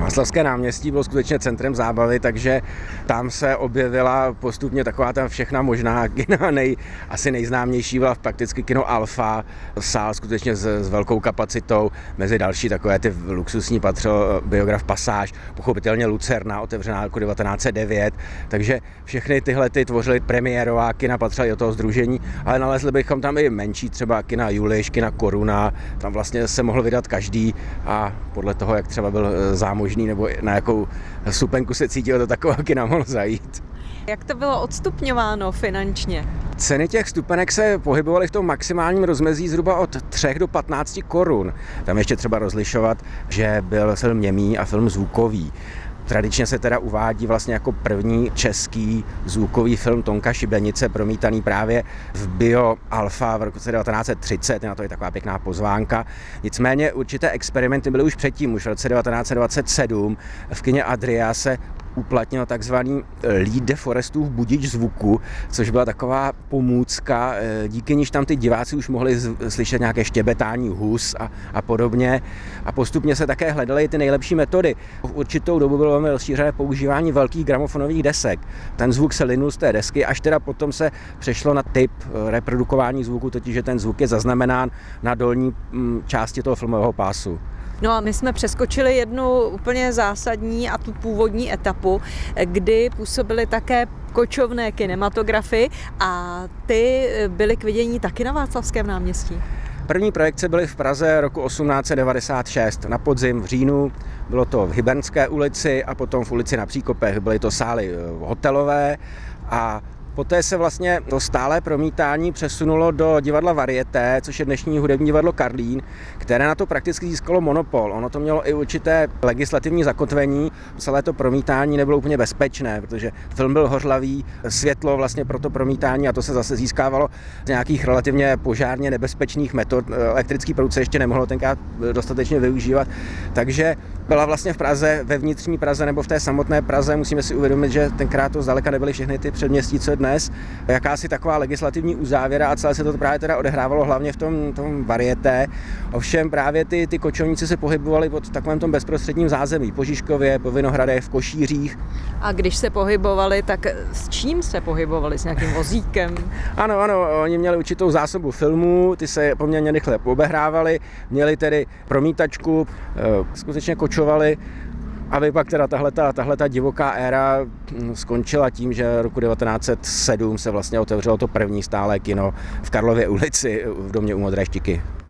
Václavské náměstí bylo skutečně centrem zábavy, takže tam se objevila postupně taková ta všechna možná kina. Asi nejznámější byla prakticky kino Alfa, sál skutečně s velkou kapacitou. Mezi další takové ty luxusní patřil Biograf Pasáž, pochopitelně Lucerna, otevřená roku 1909. Takže všechny tyhle tvořily premiérová kina, patřily do toho sdružení, ale nalezli bychom tam i menší, třeba kina Juliš, kina Koruna. Tam vlastně se mohl vydat každý a podle toho, jak třeba byl zámožný nebo na jakou stupenku se cítil, do takového kina mohl zajít. Jak to bylo odstupňováno finančně? Ceny těch stupenek se pohybovaly v tom maximálním rozmezí zhruba od 3 do 15 korun. Tam ještě třeba rozlišovat, že byl film němý a film zvukový. Tradičně se teda uvádí vlastně jako první český zvukový film Tonka Šibenice, promítaný právě v Bio Alfa v roce 1930, na to je taková pěkná pozvánka. Nicméně určité experimenty byly už předtím, už v roce 1927 v kině Adria se uplatnil takzvaný lead de Forestův budič zvuku, což byla taková pomůcka, díky níž tam ty diváci už mohli slyšet nějaké štěbetání hus a podobně. A postupně se také hledaly ty nejlepší metody. V určitou dobu bylo velmi rozšířené používání velkých gramofonových desek. Ten zvuk se linul z té desky, až teda potom se přešlo na typ reprodukování zvuku, totiž že ten zvuk je zaznamenán na dolní části toho filmového pásu. No a my jsme přeskočili jednu úplně zásadní a tu původní etapu, kdy působily také kočovné kinematografy a ty byly k vidění taky na Václavském náměstí. První projekce byly v Praze roku 1896 na podzim v říjnu. Bylo to v Hybernské ulici a potom v ulici na Příkopech. Byly to sály hotelové a poté se vlastně to stálé promítání přesunulo do divadla Varieté, což je dnešní hudební divadlo Karlín, které na to prakticky získalo monopol. Ono to mělo i určité legislativní zakotvení. Celé to promítání nebylo úplně bezpečné, protože film byl hořlavý, světlo vlastně pro to promítání a to se zase získávalo z nějakých relativně požárně nebezpečných metod. Elektrický proud se ještě nemohlo tenkrát dostatečně využívat. Takže byla vlastně v Praze, ve vnitřní Praze nebo v té samotné Praze, musíme si uvědomit, že tenkrát to zdaleka nebyly všechny ty předměstí, co dnes, jakási taková legislativní uzávěra a celé se to právě teda odehrávalo hlavně v tom Varieté. Ovšem právě ty kočovníci se pohybovali pod takovém tom bezprostředním zázemí, po Žižkově, po Vinohradech, v Košířích. A když se pohybovali, tak s čím se pohybovali? S nějakým vozíkem? Ano, oni měli určitou zásobu filmů, ty se poměrně rychle pobehrávali, měli tedy promítačku, skutečně kočovali. Aby pak teda tahleta divoká éra skončila tím, že roku 1907 se vlastně otevřelo to první stálé kino v Karlově ulici v domě u Modré Štiky.